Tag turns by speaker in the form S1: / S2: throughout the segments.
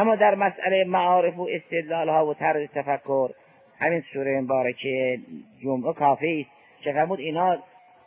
S1: اما در مسئله معارف و استدلال ها و طرز تفکر همین سوره مبارکه جمعه کافی است که فرمود اینا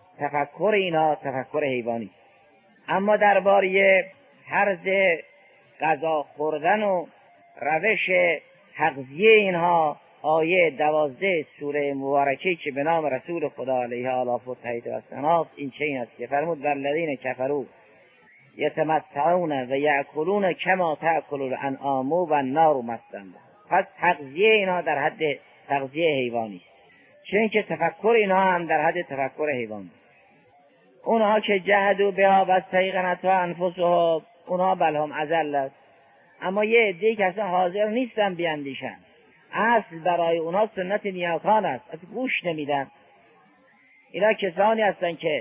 S1: تفکر حیوانی. اما درباره طرز غذا خوردن و روش تغذیه اینها آیه 12 سوره مبارکه که به نام رسول خدا علیه آلاف و تایید و ثناست این چنین است که فرمود والذین کفروا یتمتعون و یأکلون کما تأکل الانعام و النار مثلا. پس تغذیه اینا در حد تغذیه حیوانی است، چون که تفکر اینا هم در حد تفکر حیوانی. اونها که جهدوا بها و استیقنتها انفسهم اونها بلهم اضل است. اما یه عده‌ای که اصلا حاضر نیستن بیاندیشن، اصل برای اونها سنت نیاکان است، اصلا گوش نمیدن. اینا کسانی هستن که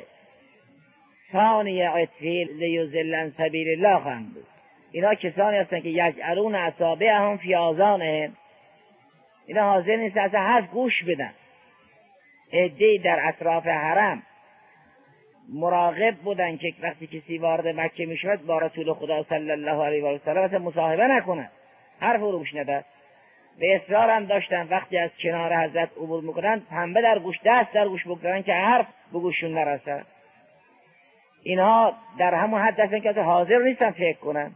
S1: ثانی عطفیل لیضلن سبیل الله خواهند بود. اینا کسانی هستن که یجعلون اصابعهم فی آذانهم، اینا حاضر نیستن اصلا حرف گوش بدن. عده‌ای در اطراف حرم مراقب بودن که وقتی کسی وارد مکه میشود با رسول خدا صلی الله علیه و سلم اصلا مصاحبه نکنن، حرف رو گوش ندن. به اصرار هم داشتن وقتی از کنار حضرت عبور میکنن پنبه در گوش، دست در گوش بگذارن که حرف به گوششون نرسه. اینها در همون حد هستن که حاضر نیستن فکر کنن.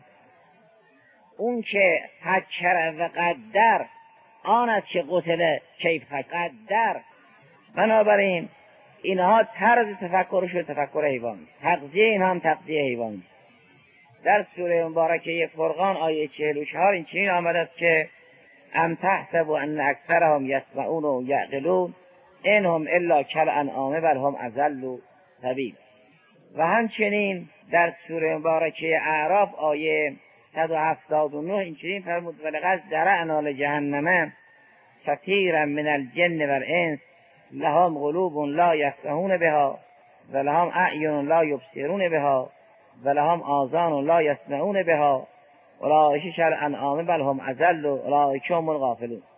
S1: اون که حکر و قدر آن است که قتل کیف قدر. بنابراین اینها طرز تفکرشون تفکر حیوانی، تغذیه اینها هم تغذیه حیوانی. در سوره مبارکه فرقان آیه 44 این چنین آمده است که ام تحسبوا ان اکثرهم یسمعون و یعقلون انهم الا کالانعام بل هم اضل سبیلا. و همچنین در سوره مبارکه اعراف آیه 179 این چنین فرمود ولقد ذرأنا لجهنم کثیرا من الجن والانس لهم قلوب لا یفقهون بها و لهم اعین لا یبصرون بها و لهم آذان لا یسمعون بها اولئک کالانعام بل هم اضل اولئک هم الغافلون.